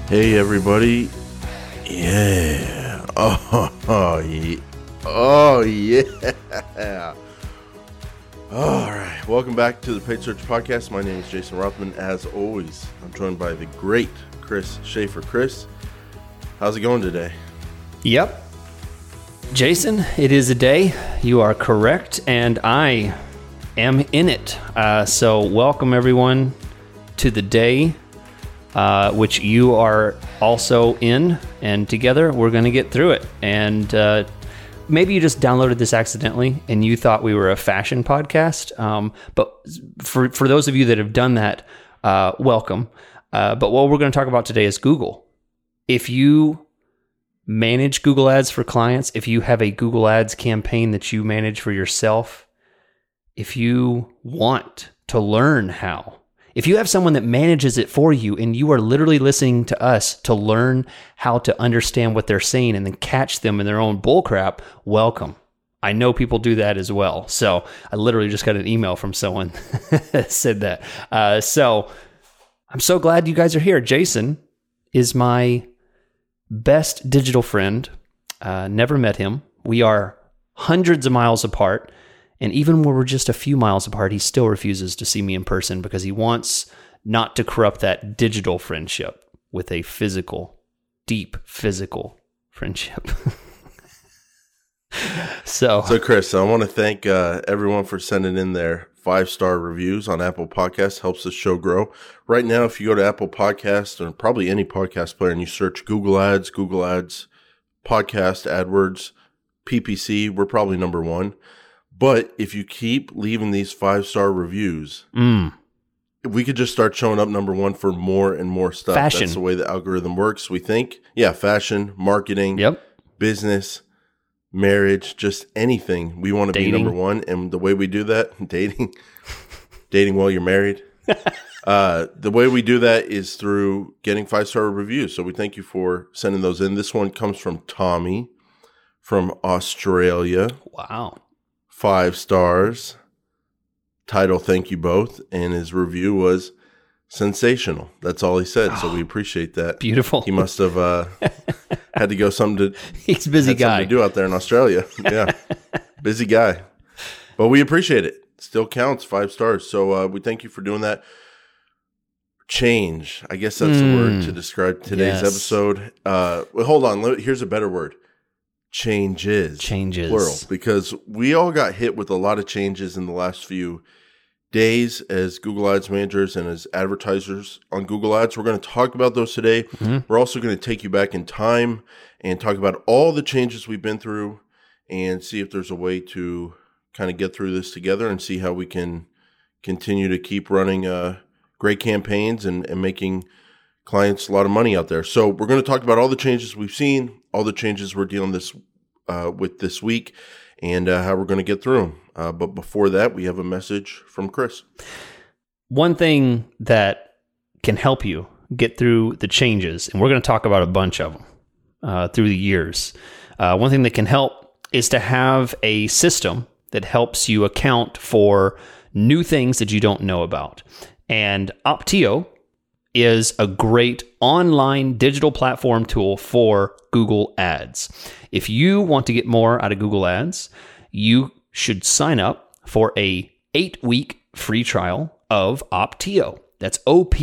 Hey everybody. Yeah. Oh yeah. Oh yeah. All right. Welcome back to the Paid Search Podcast. My name is Jason Rothman. As always, I'm joined by the great Chris Schaefer. Chris, how's it going today? Yep. Jason, it is a day. You are correct, and I am in it. So welcome everyone to the day which you are also in, and together we're going to get through it. And maybe you just downloaded this accidentally and you thought we were a fashion podcast. But for those of you that have done that, welcome. But what we're going to talk about today is Google. If you manage Google Ads for clients, if you have a Google Ads campaign that you manage for yourself, if you want to learn how, if you have someone that manages it for you and you are literally listening to us to learn how to understand what they're saying and then catch them in their own bullcrap, welcome. I know people do that as well. So I literally just got an email from someone that said that. So I'm so glad you guys are here. Jason is my best digital friend. Never met him. We are hundreds of miles apart. And even when we're just a few miles apart, he still refuses to see me in person because he wants not to corrupt that digital friendship with a physical, deep physical friendship. So Chris, I want to thank everyone for sending in their 5-star reviews on Apple Podcasts. Helps the show grow. Right now, if you go to Apple Podcasts or probably any podcast player and you search Google Ads, Podcast, AdWords, PPC, we're probably number one. But if you keep leaving these 5-star reviews, we could just start showing up number one for more and more stuff. Fashion. That's the way the algorithm works, we think. Yeah, fashion, marketing, business, marriage, just anything. We want to be number one. And the way we do that, dating while you're married. The way we do that is through getting 5-star reviews. So we thank you for sending those in. This one comes from Tommy from Australia. Wow. 5 stars. Title, thank you both. And his review was sensational. That's all he said. So we appreciate that. Beautiful. He must have had to go He's a busy guy. Something to do out there in Australia. Yeah. Busy guy. But we appreciate it. Still counts, 5 stars. So we thank you for doing that. Change. I guess that's the word to describe today's episode. Well, hold on. Here's a better word. Changes, plural, because we all got hit with a lot of changes in the last few days as Google Ads managers and as advertisers on Google Ads. We're going to talk about those today. We're also going to take you back in time and talk about all the changes we've been through and see if there's a way to kind of get through this together and see how we can continue to keep running great campaigns and making clients a lot of money out there. So we're going to talk about all the changes we've seen, all the changes we're dealing with this week, and how we're going to get through them. But before that, we have a message from Chris. One thing that can help you get through the changes, and we're going to talk about a bunch of them through the years. One thing that can help is to have a system that helps you account for new things that you don't know about. And Opteo is a great online digital platform tool for Google Ads. If you want to get more out of Google Ads, you should sign up for a 8-week free trial of Opteo. That's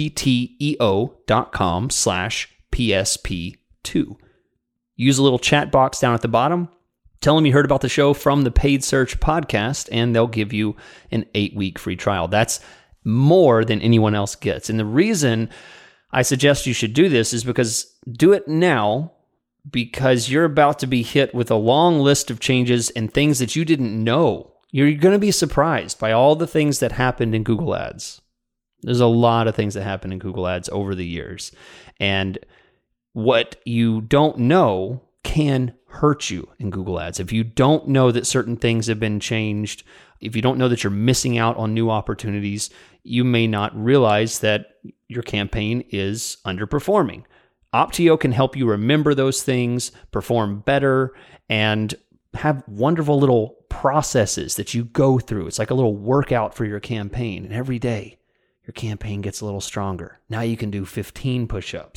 opteo.com/PSP2. Use a little chat box down at the bottom. Tell them you heard about the show from the Paid Search Podcast, and they'll give you an 8-week free trial. That's more than anyone else gets. And the reason I suggest you should do this is because do it now, because you're about to be hit with a long list of changes and things that you didn't know. You're going to be surprised by all the things that happened in Google Ads. There's a lot of things that happen in Google Ads over the years. And what you don't know can hurt you in Google Ads. If you don't know that certain things have been changed, if you don't know that you're missing out on new opportunities, you may not realize that your campaign is underperforming. Opteo can help you remember those things, perform better, and have wonderful little processes that you go through. It's like a little workout for your campaign. And every day, your campaign gets a little stronger. Now you can do 15 push-ups.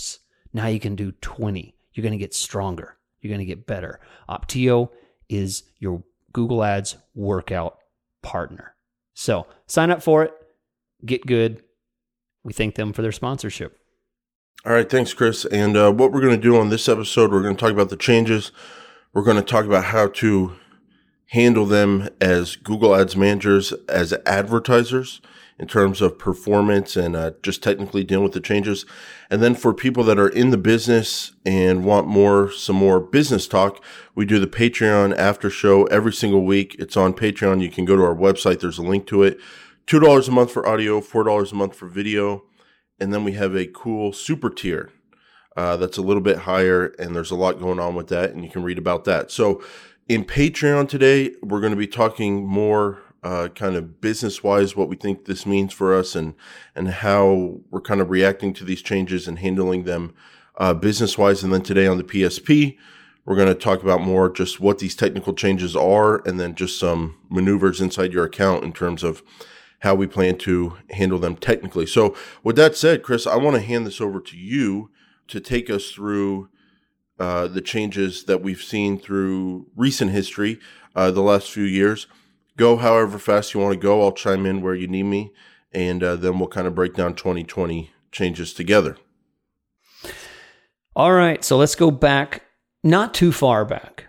Now you can do 20. You're going to get stronger. You're going to get better. Opteo is your Google Ads workout partner. So sign up for it. Get good. We thank them for their sponsorship. All right. Thanks, Chris. And what we're going to do on this episode, we're going to talk about the changes. We're going to talk about how to handle them as Google Ads managers, as advertisers, in terms of performance and just technically dealing with the changes. And then for people that are in the business and want some more business talk, we do the Patreon after show every single week. It's on Patreon. You can go to our website. There's a link to it. $2 a month for audio, $4 a month for video. And then we have a cool super tier that's a little bit higher, and there's a lot going on with that, and you can read about that. So in Patreon today, we're going to be talking more kind of business-wise, what we think this means for us and how we're kind of reacting to these changes and handling them business-wise. And then today on the PSP, we're going to talk about more just what these technical changes are and then just some maneuvers inside your account in terms of how we plan to handle them technically. So with that said, Chris, I want to hand this over to you to take us through the changes that we've seen through recent history, the last few years. Go however fast you want to go. I'll chime in where you need me, and then we'll kind of break down 2020 changes together. All right, so let's go back, not too far back,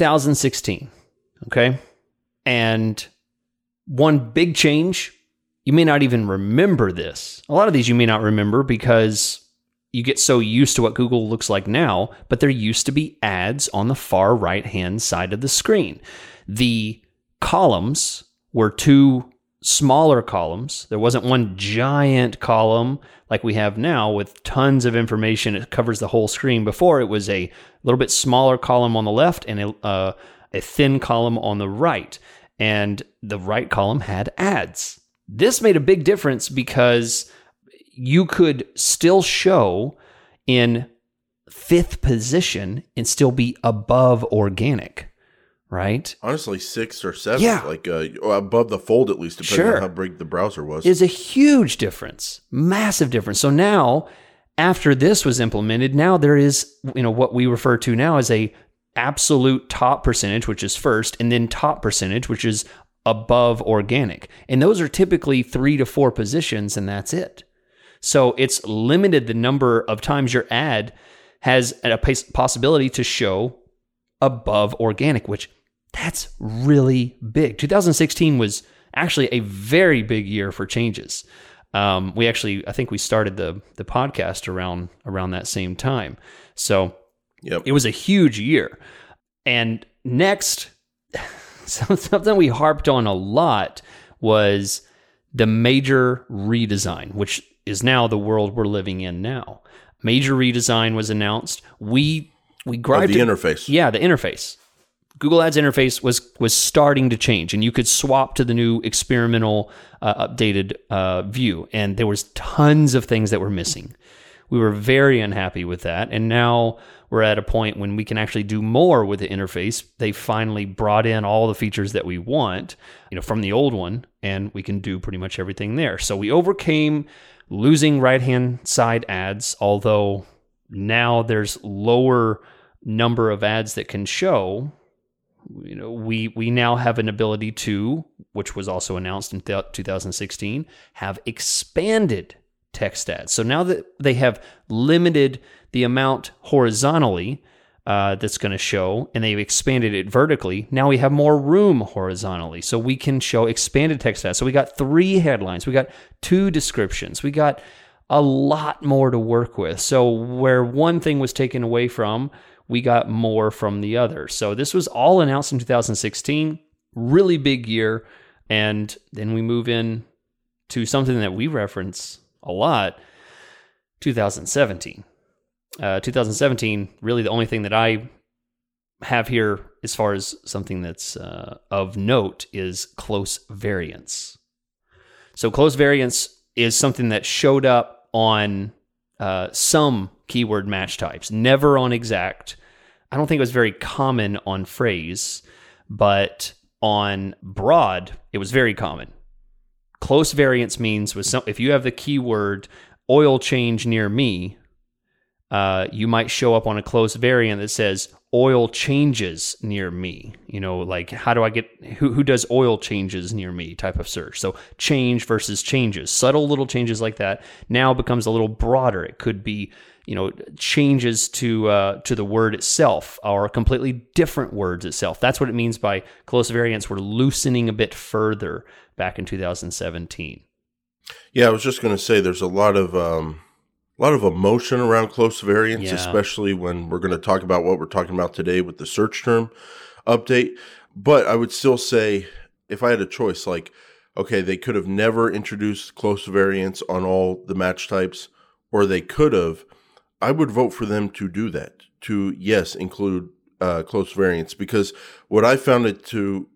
2016, okay? And one big change, you may not even remember this. A lot of these you may not remember because you get so used to what Google looks like now, but there used to be ads on the far right-hand side of the screen. The columns were two smaller columns. There wasn't one giant column like we have now with tons of information. It covers the whole screen. Before, it was a little bit smaller column on the left and a thin column on the right. And the right column had ads. This made a big difference because you could still show in 5th position and still be above organic. Right? Honestly, 6th or 7th, yeah. Like above the fold at least, depending on how big the browser was. Is a huge difference, massive difference. So now, after this was implemented, now there is, what we refer to now as a absolute top percentage, which is first, and then top percentage, which is above organic. And those are typically 3 to 4 positions, and that's it. So it's limited the number of times your ad has a possibility to show above organic, which that's really big. 2016 was actually a very big year for changes. I think we started the podcast around that same time. So It was a huge year. And next, something we harped on a lot was the major redesign, which is now the world we're living in now. Major redesign was announced. We griped the interface. Yeah, the interface. Google Ads interface was starting to change, and you could swap to the new experimental updated view, and there was tons of things that were missing. We were very unhappy with that, and now we're at a point when we can actually do more with the interface. They finally brought in all the features that we want, from the old one, and we can do pretty much everything there. So we overcame losing right-hand side ads, although now there's lower number of ads that can show. We now have an ability to, which was also announced in 2016, have expanded text ads. So now that they have limited the amount horizontally that's going to show, and they've expanded it vertically, now we have more room horizontally. So we can show expanded text ads. So we got 3 headlines. We got 2 descriptions. We got a lot more to work with. So where one thing was taken away from, we got more from the other. So this was all announced in 2016, really big year. And then we move in to something that we reference a lot, 2017. 2017, really the only thing that I have here as far as something that's of note is close variance. So close variance is something that showed up on some keyword match types, never on exact. I don't think it was very common on phrase, but on broad, it was very common. Close variance means if you have the keyword oil change near me, you might show up on a close variant that says oil changes near me. Like how do I get, who does oil changes near me type of search. So change versus changes, subtle little changes like that now becomes a little broader. It could be, changes to the word itself or completely different words itself. That's what it means by close variants. We're loosening a bit further back in 2017. Yeah, I was just going to say there's a lot of emotion around close variants, especially when we're going to talk about what we're talking about today with the search term update. But I would still say, if I had a choice, like, okay, they could have never introduced close variants on all the match types, or they could have, I would vote for them to do that, to, yes, include close variants, because what I found it to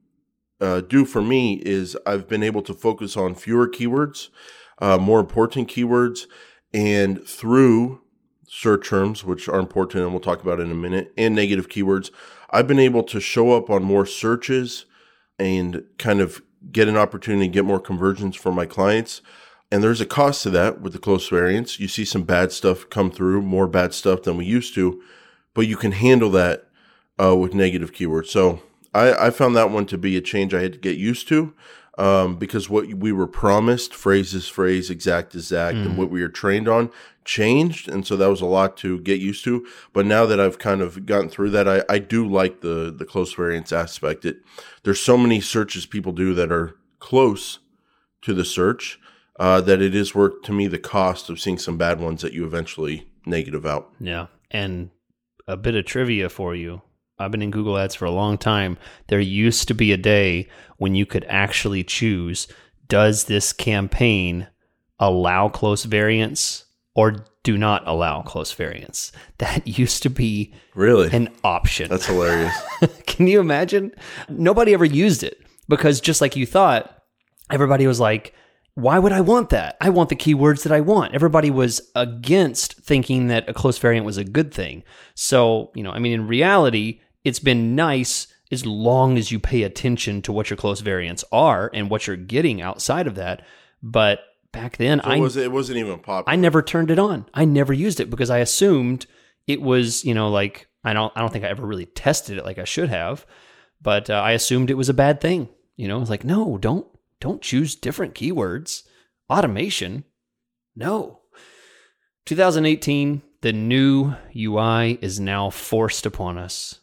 do for me is I've been able to focus on fewer keywords, more important keywords, and through search terms, which are important and we'll talk about in a minute, and negative keywords, I've been able to show up on more searches and kind of get an opportunity to get more conversions for my clients. And there's a cost to that with the close variants. You see some bad stuff come through, more bad stuff than we used to, but you can handle that with negative keywords. So I found that one to be a change I had to get used to. Because what we were promised, phrase is phrase, exact is exact, and what we were trained on changed. And so that was a lot to get used to. But now that I've kind of gotten through that, I do like the close variants aspect. There's so many searches people do that are close to the search that it is worth to me the cost of seeing some bad ones that you eventually negative out. Yeah. And a bit of trivia for you. I've been in Google Ads for a long time. There used to be a day when you could actually choose, does this campaign allow close variants or do not allow close variants? That used to be an option. That's hilarious. Can you imagine? Nobody ever used it because just like you thought, everybody was like, why would I want that? I want the keywords that I want. Everybody was against thinking that a close variant was a good thing. So, in reality, it's been nice as long as you pay attention to what your close variants are and what you're getting outside of that. But back then, it wasn't even popular. I never turned it on. I never used it because I assumed it was, like I don't think I ever really tested it like I should have, but I assumed it was a bad thing. It's like, no, don't choose different keywords. Automation, no. 2018, the new UI is now forced upon us.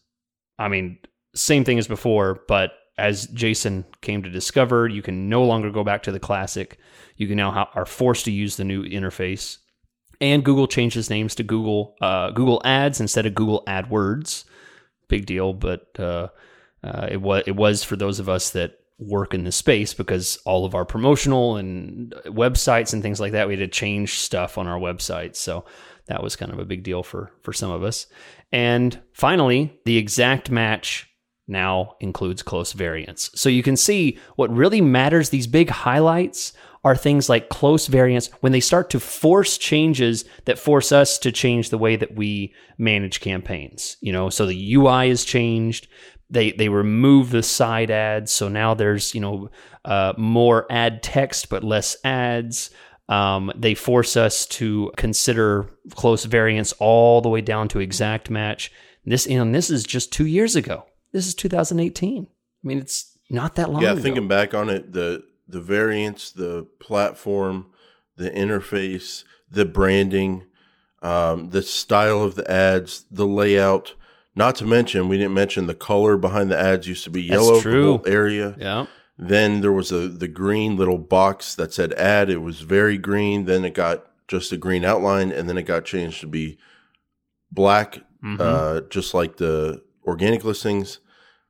Same thing as before, but as Jason came to discover, you can no longer go back to the classic. You can now are forced to use the new interface. And Google changed its names to Google Ads instead of Google AdWords. Big deal, but it was for those of us that work in this space because all of our promotional and websites and things like that, we had to change stuff on our websites. So that was kind of a big deal for some of us. And finally, the exact match now includes close variants. So you can see what really matters. These big highlights are things like close variants when they start to force changes that force us to change the way that we manage campaigns. So the UI is changed. They remove the side ads. So now there's, more ad text, but less ads. They force us to consider close variants all the way down to exact match. This is just 2 years ago. This is 2018. It's not that long ago. Yeah, thinking back on it, the variants, the platform, the interface, the branding, the style of the ads, the layout. Not to mention, we didn't mention the color behind the ads used to be yellow. That's true. The whole area. Yeah. Then there was the green little box that said ad. It was very green. Then it got just a green outline, and then it got changed to be black, just like the organic listings.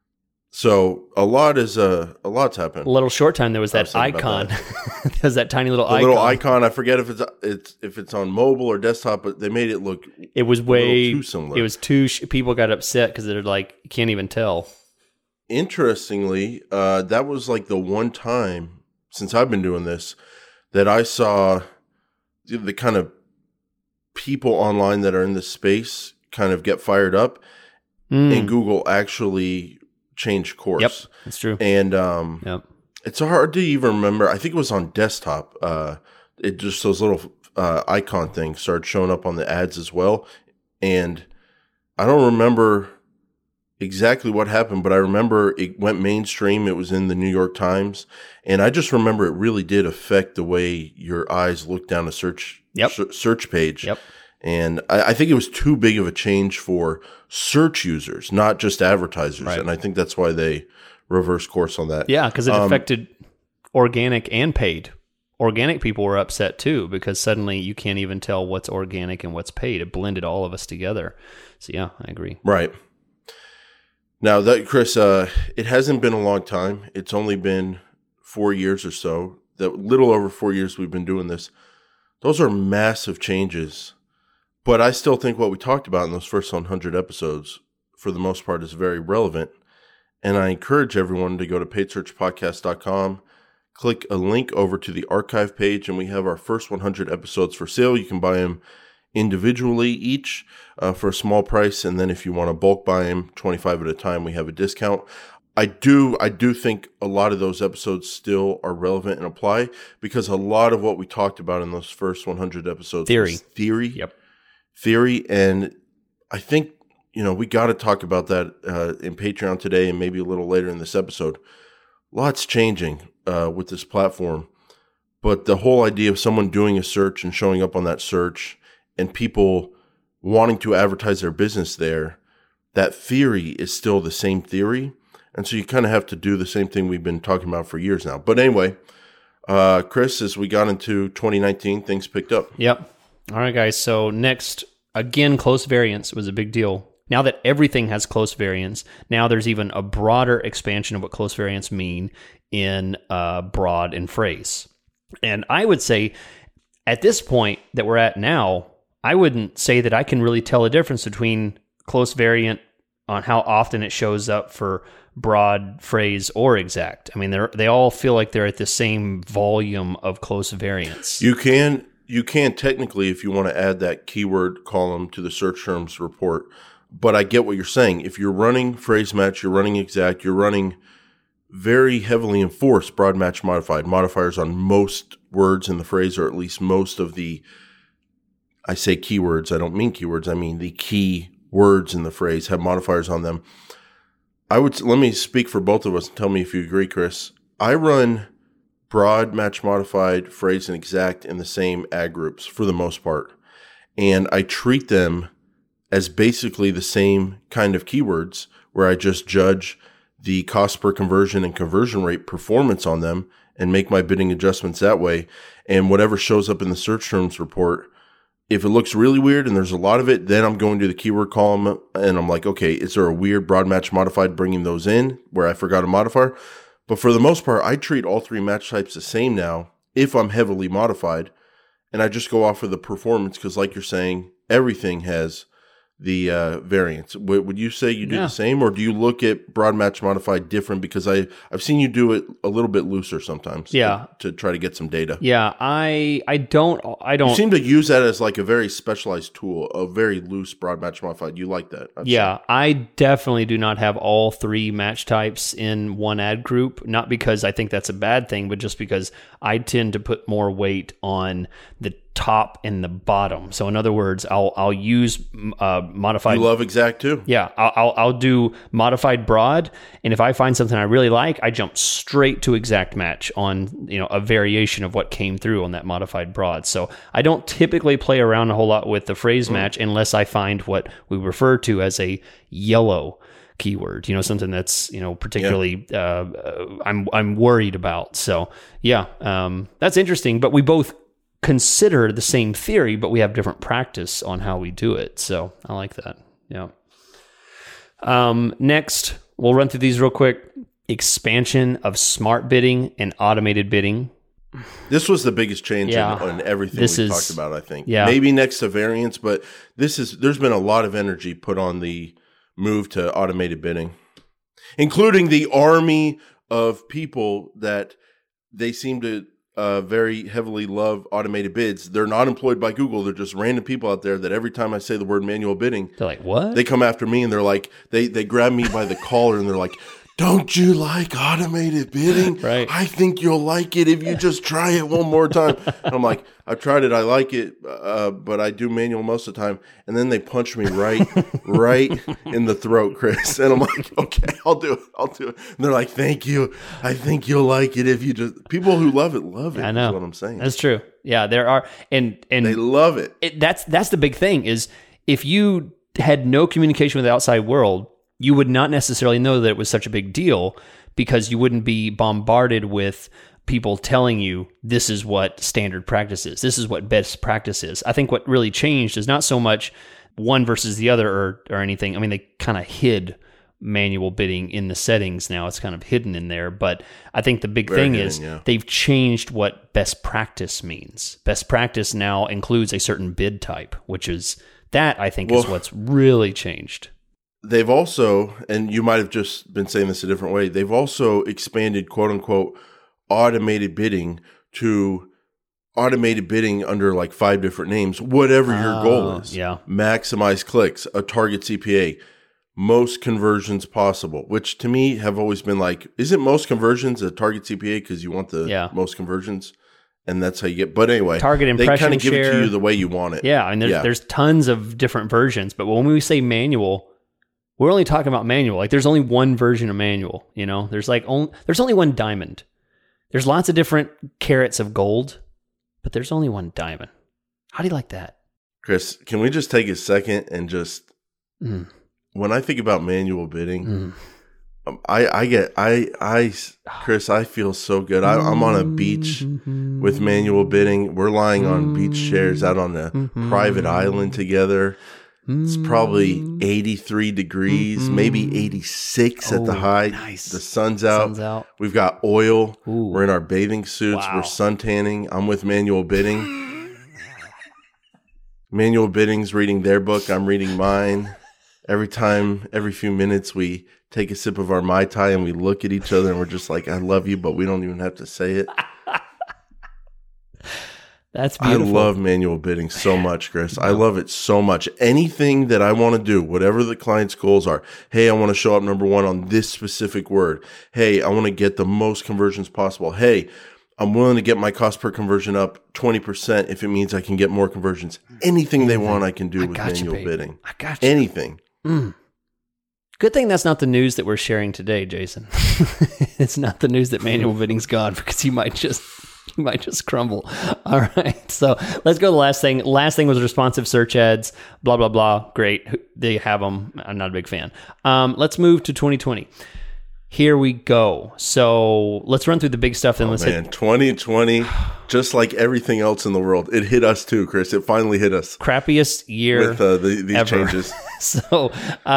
So a lot's happened. A little short time there was that icon. There's that tiny little icon. Little icon. I forget if it's on mobile or desktop, but they made it look. It was way too similar. It was too. People got upset because they're like, you can't even tell. Interestingly, that was like the one time since I've been doing this that I saw the kind of people online that are in this space kind of get fired up, and Google actually change course. Yep, that's true. And it's hard to even remember. I think it was on desktop. It just those little icon things started showing up on the ads as well. And I don't remember exactly what happened, but I remember it went mainstream. It was in the New York Times. And I just remember it really did affect the way your eyes looked down a search page. Yep. And I think it was too big of a change for search users, not just advertisers. Right. And I think that's why they reversed course on that. Yeah, because it affected organic and paid. Organic people were upset too, because suddenly you can't even tell what's organic and what's paid. It blended all of us together. So yeah, I agree. Right. Now, that Chris, it hasn't been a long time. It's only been 4 years or so. That little over 4 years we've been doing this. Those are massive changes. But I still think what we talked about in those first 100 episodes, for the most part, is very relevant. And I encourage everyone to go to paidsearchpodcast.com, click a link over to the archive page, and we have our first 100 episodes for sale. You can buy them individually each for a small price, and then if you want to bulk buy them 25 at a time, we have a discount. I do think a lot of those episodes still are relevant and apply, because a lot of what we talked about in those first 100 episodes was theory. Yep. Theory, and I think we got to talk about that in Patreon today and maybe a little later in this episode. Lots changing with this platform, but the whole idea of someone doing a search and showing up on that search and people wanting to advertise their business there, that theory is still the same theory. And so you kind of have to do the same thing we've been talking about for years now. But anyway, Chris, as we got into 2019, things picked up. Yep. All right, guys. So next, again, close variance was a big deal. Now that everything has close variance, now there's even a broader expansion of what close variance mean in broad and phrase. And I would say at this point that we're at now, I wouldn't say that I can really tell a difference between close variant on how often it shows up for broad, phrase, or exact. I mean, they all feel like they're at the same volume of close variance. You can technically, if you want to add that keyword column to the search terms report, but I get what you're saying. If you're running phrase match, you're running exact, you're running very heavily enforced broad match modified modifiers on most words in the phrase, or at least most of the, I say keywords, I don't mean keywords, I mean the key words in the phrase have modifiers on them. Let me speak for both of us and tell me if you agree, Chris. I run broad, match modified, phrase, and exact in the same ad groups for the most part. And I treat them as basically the same kind of keywords, where I just judge the cost per conversion and conversion rate performance on them and make my bidding adjustments that way. And whatever shows up in the search terms report, if it looks really weird and there's a lot of it, then I'm going to the keyword column and I'm like, okay, is there a weird broad match modified, bringing those in where I forgot a modifier? But for the most part, I treat all three match types the same now if I'm heavily modified, and I just go off of the performance because, like you're saying, everything has the variance. Would you say you do the same, or do you look at broad match modified different? Because I've seen you do it a little bit looser sometimes. Yeah. To try to get some data. Yeah, I don't. You seem to use that as like a very specialized tool, a very loose broad match modified. You like that? I definitely do not have all three match types in one ad group. Not because I think that's a bad thing, but just because I tend to put more weight on the top and the bottom. So in other words, I'll use modified. You love exact too? Yeah, I'll do modified broad, and if I find something I really like, I jump straight to exact match on a variation of what came through on that modified broad. So I don't typically play around a whole lot with the phrase match unless I find what we refer to as a yellow keyword, something that's particularly I'm worried about. So that's interesting. But we both consider the same theory, but we have different practice on how we do it. So I like that. Yeah. Next, we'll run through these real quick. Expansion of smart bidding and automated bidding. This was the biggest change in everything we've talked about, I think. Yeah. Maybe next to variance, but there's been a lot of energy put on the move to automated bidding, including the army of people that they seem to very heavily love automated bids. They're not employed by Google. They're just random people out there that every time I say the word manual bidding, they're like, what? They come after me and they're like, they grab me by the collar and they're like, don't you like automated bidding? Right. I think you'll like it if you just try it one more time. And I'm like, I've tried it. I like it, but I do manual most of the time. And then they punch me right in the throat, Chris. And I'm like, okay, I'll do it. And they're like, thank you. I think you'll like it if you just. People who love it. I know. Is what I'm saying. That's true. Yeah, there are, and they love it. That's the big thing is if you had no communication with the outside world, you would not necessarily know that it was such a big deal because you wouldn't be bombarded with people telling you this is what standard practice is. This is what best practice is. I think what really changed is not so much one versus the other or anything. I mean, they kind of hid manual bidding in the settings now. It's kind of hidden in there. But I think the big thing is they've changed what best practice means. Best practice now includes a certain bid type, which is that I think is what's really changed. They've also, and you might have just been saying this a different way, they've also expanded, quote unquote, automated bidding to automated bidding under like 5 different names, whatever your goal is. Yeah. Maximize clicks, a target CPA, most conversions possible, which to me have always been like, isn't most conversions a target CPA because you want the most conversions? And that's how you get. But anyway, target impression they kind of give share. it to you the way you want it. Yeah, I mean, there's tons of different versions. But when we say manual, we're only talking about manual. Like there's only one version of manual, you know? There's only one diamond. There's lots of different carats of gold, but there's only one diamond. How do you like that? Chris, can we just take a second and just when I think about manual bidding, Chris, I feel so good. I'm on a beach with manual bidding. We're lying on beach chairs out on a private island together. It's probably 83 degrees, maybe 86 at the height. Nice. The sun's out. We've got oil. Ooh. We're in our bathing suits. Wow. We're suntanning. I'm with manual bidding. Manual bidding's reading their book. I'm reading mine. Every few minutes, we take a sip of our Mai Tai and we look at each other and we're just like, I love you, but we don't even have to say it. That's beautiful. I love manual bidding so much, Chris. I love it so much. Anything that I want to do, whatever the client's goals are. Hey, I want to show up number 1 on this specific word. Hey, I want to get the most conversions possible. Hey, I'm willing to get my cost per conversion up 20% if it means I can get more conversions. Anything they want, I can do with manual bidding. I got you. Anything. Good thing that's not the news that we're sharing today, Jason. It's not the news that manual bidding's gone because you might just crumble. All right. So let's go to the last thing. Last thing was responsive search ads, blah, blah, blah. Great. They have them. I'm not a big fan. Let's move to 2020. Here we go. So let's run through the big stuff. Then 2020, just like everything else in the world, it hit us too, Chris. It finally hit us. Crappiest year with these ever. Changes. So,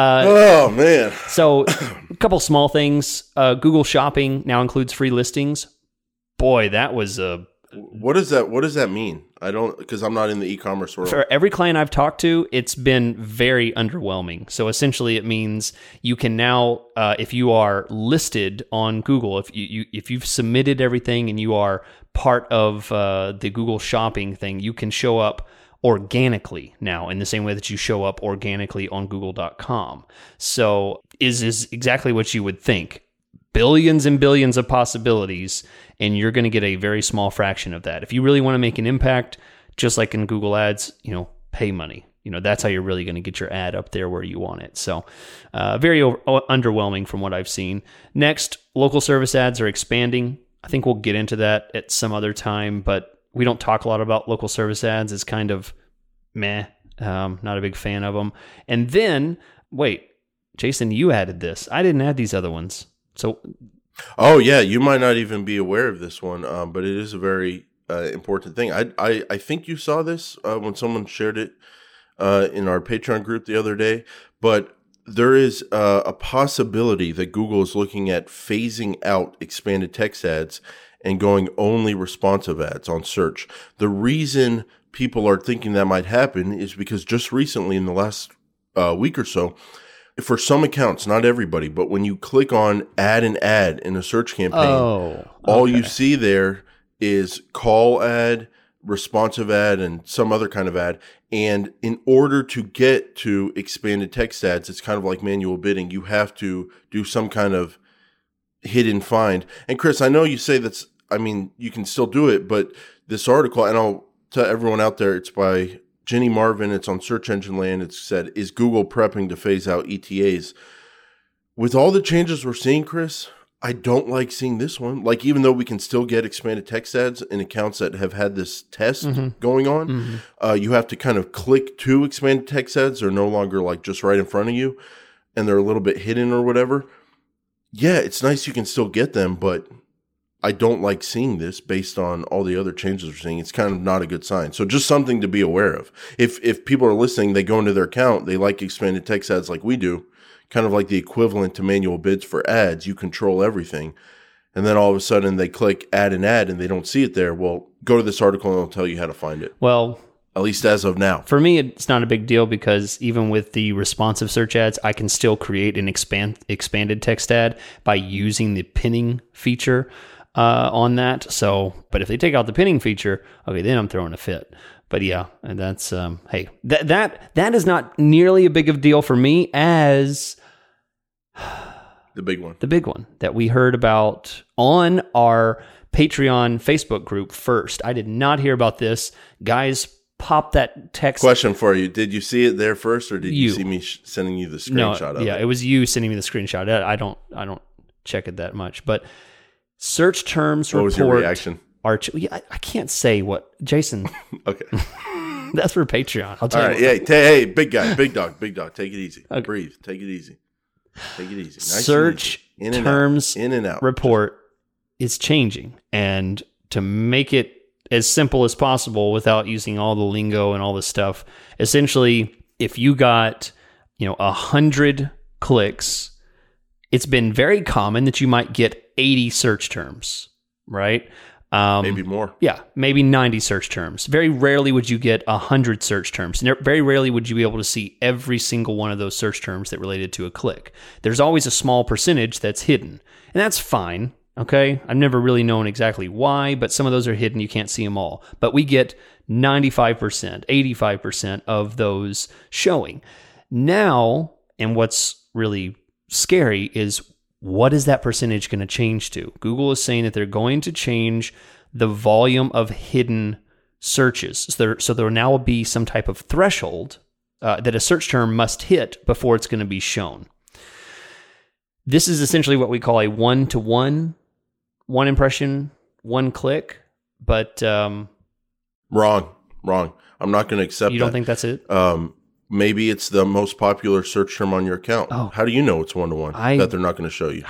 oh man. So a couple small things. Google Shopping now includes free listings. Boy, that was a... What does that mean? I don't, because I'm not in the e-commerce world. For every client I've talked to, it's been very underwhelming. So essentially, it means you can now, if you are listed on Google, if you've submitted everything and you are part of the Google Shopping thing, you can show up organically now in the same way that you show up organically on Google.com. So is exactly what you would think. Billions and billions of possibilities, and you're going to get a very small fraction of that. If you really want to make an impact, just like in Google Ads, pay money. That's how you're really going to get your ad up there where you want it. So very underwhelming from what I've seen. Next, local service ads are expanding. I think we'll get into that at some other time, but we don't talk a lot about local service ads. It's kind of meh. Not a big fan of them. And then, wait, Jason, you added this. I didn't add these other ones. So, oh yeah, you might not even be aware of this one, but it is a very important thing. I think you saw this when someone shared it in our Patreon group the other day. But there is a possibility that Google is looking at phasing out expanded text ads and going only responsive ads on search. The reason people are thinking that might happen is because just recently, in the last week or so, for some accounts, not everybody, but when you click on add an ad in a search campaign, all you see there is call ad, responsive ad, and some other kind of ad. And in order to get to expanded text ads, it's kind of like manual bidding. You have to do some kind of hidden find. And Chris, I know you say you can still do it, but this article, and I'll tell everyone out there, it's by Jenny Marvin. It's on Search Engine Land. It said, is Google prepping to phase out ETAs? With all the changes we're seeing, Chris, I don't like seeing this one. Like, even though we can still get expanded text ads in accounts that have had this test going on, you have to kind of click to expanded text ads. They're no longer like just right in front of you, and they're a little bit hidden or whatever. Yeah, it's nice you can still get them, but I don't like seeing this based on all the other changes we're seeing. It's kind of not a good sign. So just something to be aware of. If people are listening, they go into their account, they like expanded text ads like we do, kind of like the equivalent to manual bids for ads. You control everything. And then all of a sudden they click add an ad and they don't see it there. Well, go to this article and it'll tell you how to find it. Well, at least as of now. For me, it's not a big deal because even with the responsive search ads, I can still create an expanded text ad by using the pinning feature on that. So, but if they take out the pinning feature, okay, then I'm throwing a fit. But yeah, and that's hey, that is not nearly a big of a deal for me as the big one that we heard about on our Patreon Facebook group first. I did not hear about this, guys. Pop that text. Question for you: did you see it there first, or did you see me sending you the screenshot of it? Yeah, it was you sending me the screenshot. I don't check it that much, but search terms report. What was your reaction? I can't say what Jason. Okay, that's for Patreon. I'll tell you. All right, hey, big guy, big dog. Take it easy. Okay. Breathe. Take it easy. Nice search and easy. terms in and out report is changing, and to make it as simple as possible without using all the lingo and all this stuff. Essentially, if you got, 100 clicks, it's been very common that you might get 80 search terms, right? Maybe more. Yeah, maybe 90 search terms. Very rarely would you get 100 search terms. Very rarely would you be able to see every single one of those search terms that related to a click. There's always a small percentage that's hidden, and that's fine. Okay, I've never really known exactly why, but some of those are hidden. You can't see them all. But we get 95%, 85% of those showing. Now, and what's really scary is what is that percentage going to change to? Google is saying that they're going to change the volume of hidden searches. So there will now be some type of threshold that a search term must hit before it's going to be shown. This is essentially what we call a one-to-one. One impression, one click, but wrong. I'm not going to accept that. You don't think that's it? Maybe it's the most popular search term on your account. Oh. How do you know it's one-to-one that they're not going to show you?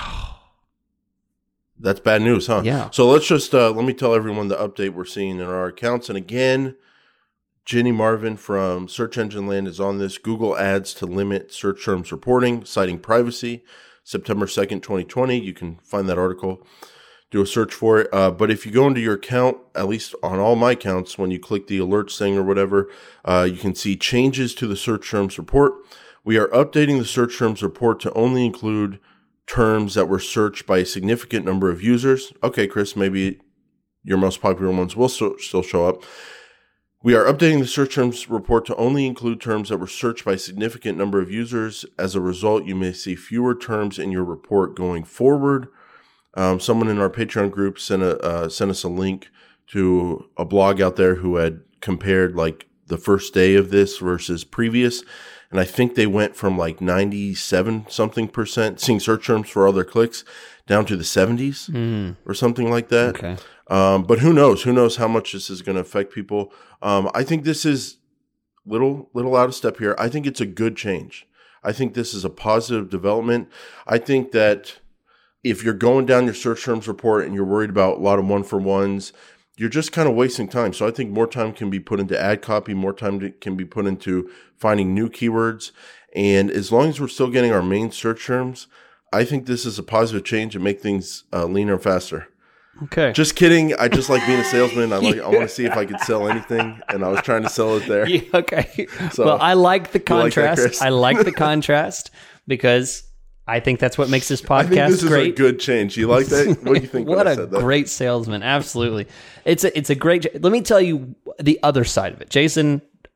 That's bad news, huh? Yeah. So let's just let me tell everyone the update we're seeing in our accounts. And again, Jenny Marvin from Search Engine Land is on this. Google Ads to limit search terms reporting, citing privacy. September 2nd, 2020. You can find that article. Do a search for it. But if you go into your account, at least on all my accounts, when you click the alerts thing or whatever, you can see changes to the search terms report. We are updating the search terms report to only include terms that were searched by a significant number of users. Okay, Chris, maybe your most popular ones will still show up. We are updating the search terms report to only include terms that were searched by a significant number of users. As a result, you may see fewer terms in your report going forward. Someone in our Patreon group sent us a link to a blog out there who had compared like the first day of this versus previous. And I think they went from like 97 something percent seeing search terms for all their clicks down to the 70s or something like that. Okay. But who knows? Who knows how much this is going to affect people? I think this is little out of step here. I think it's a good change. I think this is a positive development. I think that if you're going down your search terms report and you're worried about a lot of one-for-ones, you're just kind of wasting time. So I think more time can be put into ad copy, more time can be put into finding new keywords. And as long as we're still getting our main search terms, I think this is a positive change and make things leaner and faster. Okay. Just kidding. I just like being a salesman. I want to see if I could sell anything, and I was trying to sell it there. Yeah, okay. So, well, I like the contrast. Like that, I like the contrast because I think that's what makes this podcast great. I think this is a good change. You like that? What do you think? What a great salesman. Absolutely. It's a great. Let me tell you the other side of it. Jason,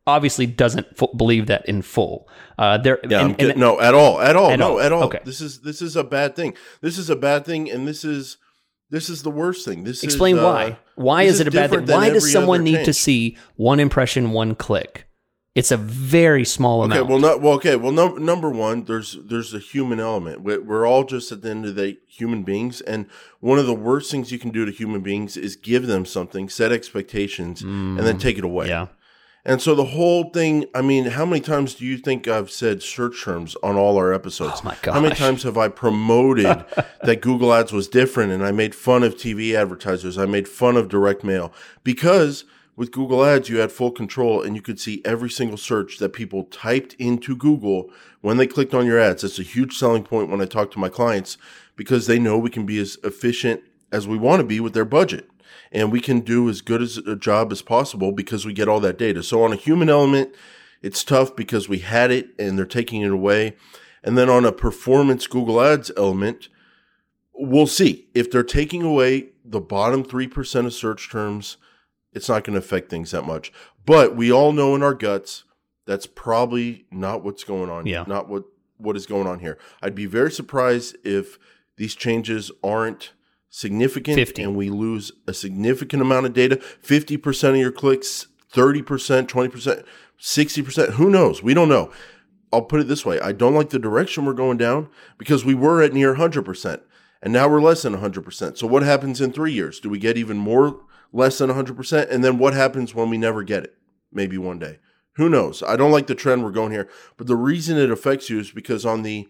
obviously doesn't believe that in full. No, at all. Okay. This is a bad thing. This is a bad thing, and this is the worst thing. Explain why. Why is it a bad thing? Why does someone need to see one impression, one click? It's a very small amount. Number one, there's a human element. We're all just at the end of the day human beings, and one of the worst things you can do to human beings is give them something, set expectations, and then take it away. Yeah. And so the whole thing, I mean, how many times do you think I've said search terms on all our episodes? Oh my gosh. How many times have I promoted that Google Ads was different, and I made fun of TV advertisers? I made fun of direct mail because with Google Ads, you had full control and you could see every single search that people typed into Google when they clicked on your ads. That's a huge selling point when I talk to my clients because they know we can be as efficient as we want to be with their budget. And we can do as good as a job as possible because we get all that data. So on a human element, it's tough because we had it and they're taking it away. And then on a performance Google Ads element, we'll see. If they're taking away the bottom 3% of search terms, it's not going to affect things that much. But we all know in our guts, that's probably not what's going on. Yeah. Not what is going on here. I'd be very surprised if these changes aren't significant 50. And we lose a significant amount of data. 50% of your clicks, 30%, 20%, 60%. Who knows? We don't know. I'll put it this way. I don't like the direction we're going down because we were at near 100% and now we're less than 100%. So what happens in 3 years? Do we get even more less than 100%? And then what happens when we never get it? Maybe one day. Who knows? I don't like the trend we're going here. But the reason it affects you is because on the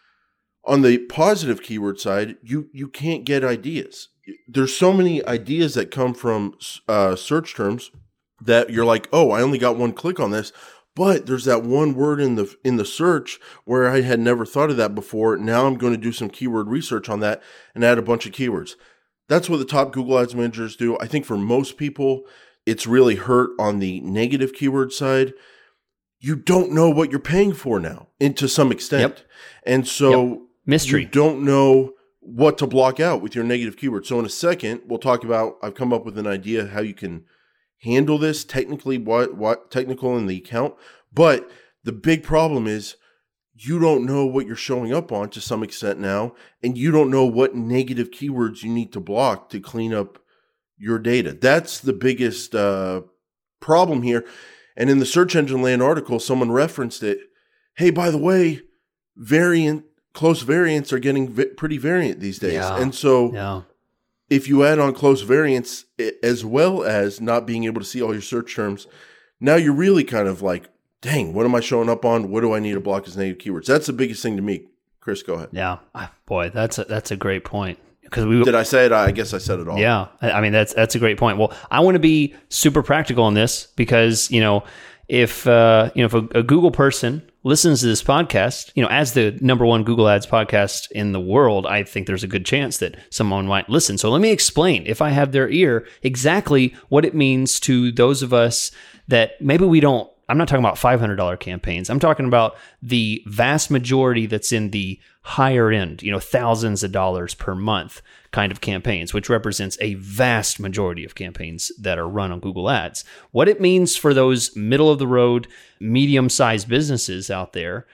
positive keyword side, you can't get ideas. There's so many ideas that come from search terms that you're like, oh, I only got one click on this, but there's that one word in the search where I had never thought of that before. Now I'm going to do some keyword research on that and add a bunch of keywords. That's what the top Google Ads managers do. I think for most people, it's really hurt on the negative keyword side. You don't know what you're paying for now, and to some extent. Yep. And so mystery. You don't know what to block out with your negative keyword. So in a second, we'll talk about, I've come up with an idea how you can handle this technically, what technical in the account. But the big problem is you don't know what you're showing up on to some extent now, and you don't know what negative keywords you need to block to clean up your data. That's the biggest problem here. And in the Search Engine Land article, someone referenced it. Hey, by the way, close variants are getting pretty variant these days. Yeah. And so if you add on close variants as well as not being able to see all your search terms, now you're really kind of like, dang, what am I showing up on? What do I need to block as negative keywords? That's the biggest thing to me. Chris, go ahead. Yeah. Boy, that's a great point. Did I say it? I guess I said it all. Yeah. I mean, that's a great point. Well, I want to be super practical on this because, if a Google person listens to this podcast, as the number one Google Ads podcast in the world, I think there's a good chance that someone might listen. So let me explain, if I have their ear, exactly what it means to those of us that maybe we don't. I'm not talking about $500 campaigns. I'm talking about the vast majority that's in the higher end, thousands of dollars per month kind of campaigns, which represents a vast majority of campaigns that are run on Google Ads. What it means for those middle of the road, medium-sized businesses out there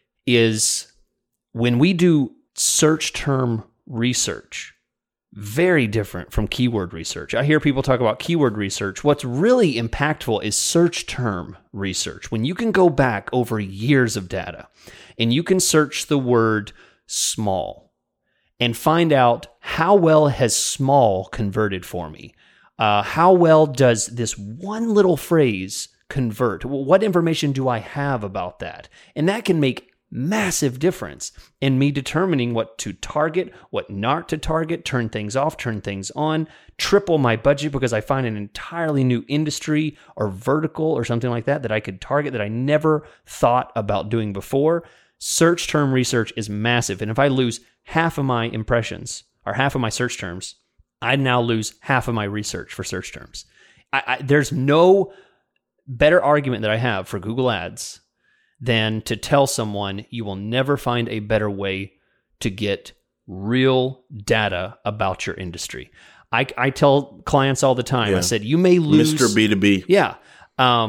is when we do search term research, very different from keyword research. I hear people talk about keyword research. What's really impactful is search term research. When you can go back over years of data and you can search the word small and find out how well has small converted for me. How well does this one little phrase convert? What information do I have about that? And that can make massive difference in me determining what to target, what not to target, turn things off, turn things on, triple my budget because I find an entirely new industry or vertical or something like that I could target that I never thought about doing before. Search term research is massive. And if I lose half of my impressions or half of my search terms, I now lose half of my research for search terms. There's no better argument that I have for Google Ads than to tell someone you will never find a better way to get real data about your industry. I tell clients all the time, I said, you may lose... Mr. B2B. Yeah.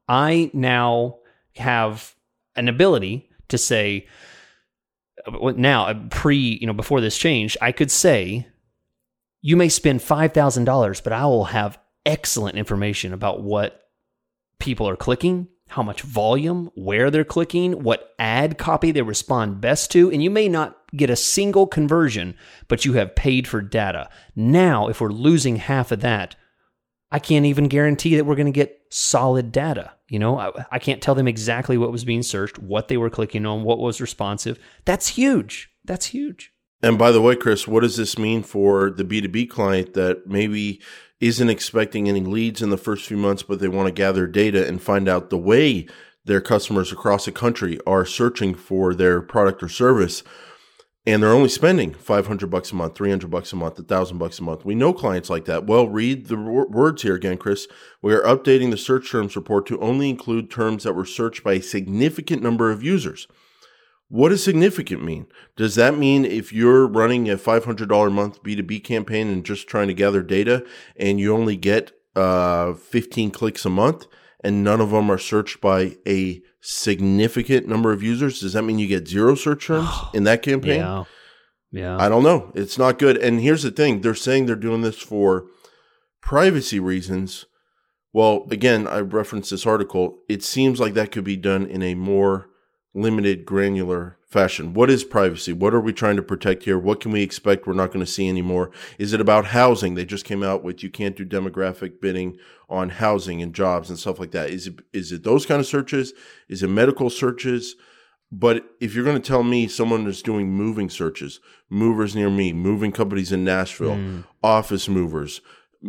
I now have an ability to say, now, before this change, I could say, you may spend $5,000, but I will have excellent information about what people are clicking, how much volume, where they're clicking, what ad copy they respond best to, and you may not get a single conversion, but you have paid for data. Now, if we're losing half of that, I can't even guarantee that we're going to get solid data. I can't tell them exactly what was being searched, what they were clicking on, what was responsive. That's huge. That's huge. And by the way, Chris, what does this mean for the B2B client that maybe isn't expecting any leads in the first few months, but they want to gather data and find out the way their customers across the country are searching for their product or service, and they're only spending $500 a month, $300 a month, $1,000 a month. We know clients like that. Well, read the words here again, Chris. We are updating the search terms report to only include terms that were searched by a significant number of users. What does significant mean? Does that mean if you're running a $500 a month B2B campaign and just trying to gather data and you only get 15 clicks a month and none of them are searched by a significant number of users? Does that mean you get 0 search terms in that campaign? Yeah. I don't know. It's not good. And here's the thing. They're saying they're doing this for privacy reasons. Well, again, I referenced this article. It seems like that could be done in a more limited, granular fashion. What is privacy? What are we trying to protect here? What can we expect we're not going to see anymore? Is it about housing? They just came out with you can't do demographic bidding on housing and jobs and stuff like that. Is it those kind of searches? Is it medical searches? But if you're going to tell me someone is doing moving searches, movers near me, moving companies in Nashville, office movers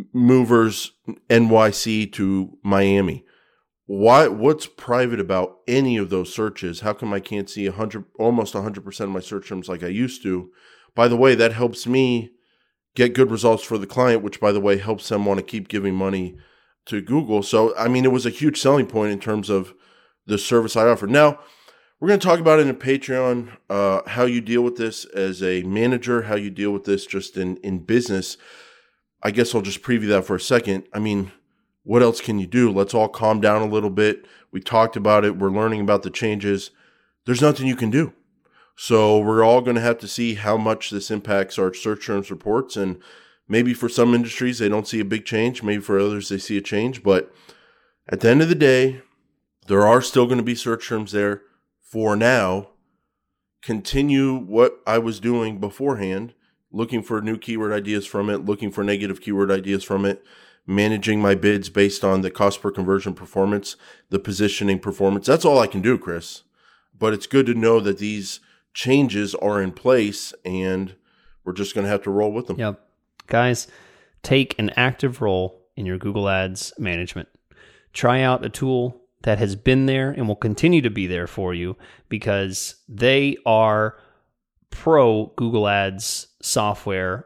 NYC to Miami, what's private about any of those searches? How come I can't see almost 100% of my search terms like I used to? By the way, that helps me get good results for the client, which, by the way, helps them want to keep giving money to Google. So, I mean, it was a huge selling point in terms of the service I offered. Now, we're going to talk about it in Patreon, how you deal with this as a manager, how you deal with this just in business. I guess I'll just preview that for a second. I mean, what else can you do? Let's all calm down a little bit. We talked about it. We're learning about the changes. There's nothing you can do. So we're all going to have to see how much this impacts our search terms reports. And maybe for some industries, they don't see a big change. Maybe for others, they see a change. But at the end of the day, there are still going to be search terms there for now. Continue what I was doing beforehand, looking for new keyword ideas from it, looking for negative keyword ideas from it, managing my bids based on the cost per conversion performance, the positioning performance. That's all I can do, Chris. But it's good to know that these changes are in place and we're just going to have to roll with them. Yep. Guys, take an active role in your Google Ads management. Try out a tool that has been there and will continue to be there for you because they are pro Google Ads software,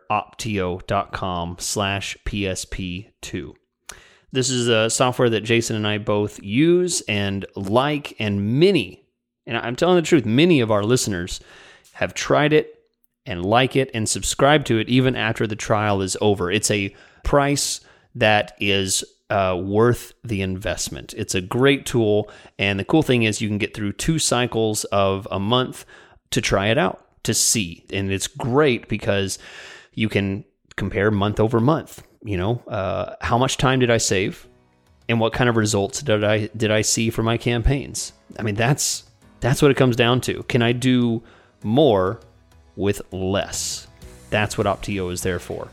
optio.com/PSP2. This is a software that Jason and I both use and like, and many, and I'm telling the truth, many of our listeners have tried it and like it and subscribe to it even after the trial is over. It's a price that is worth the investment. It's a great tool, and the cool thing is you can get through 2 cycles of a month to try it out, to see. And it's great because you can compare month over month. How much time did I save and what kind of results did I see for my campaigns? I mean, that's what it comes down to. Can I do more with less? That's what Optio is there for.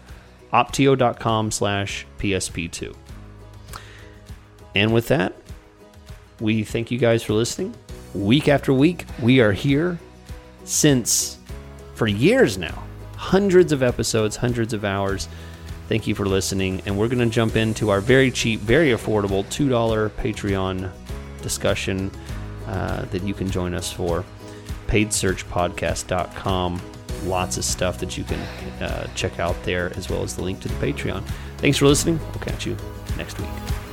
Optio.com/PSP2. And with that, we thank you guys for listening. Week after week, we are here for years now. Hundreds of episodes, hundreds of hours. Thank you for listening. And we're going to jump into our very cheap, very affordable $2 Patreon discussion that you can join us for. PaidSearchPodcast.com. Lots of stuff that you can check out there, as well as the link to the Patreon. Thanks for listening. We'll catch you next week.